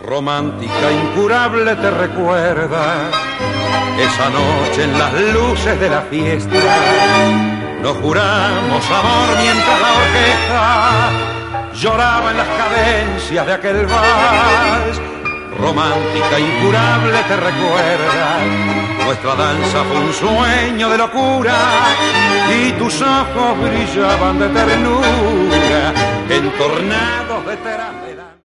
Romántica, incurable te recuerda esa noche en las luces de la fiesta. Nos juramos amor mientras la orquesta lloraba en las cadencias de aquel vals. Romántica, incurable te recuerda, nuestra danza fue un sueño de locura y tus ojos brillaban de ternura, entornados de terapia.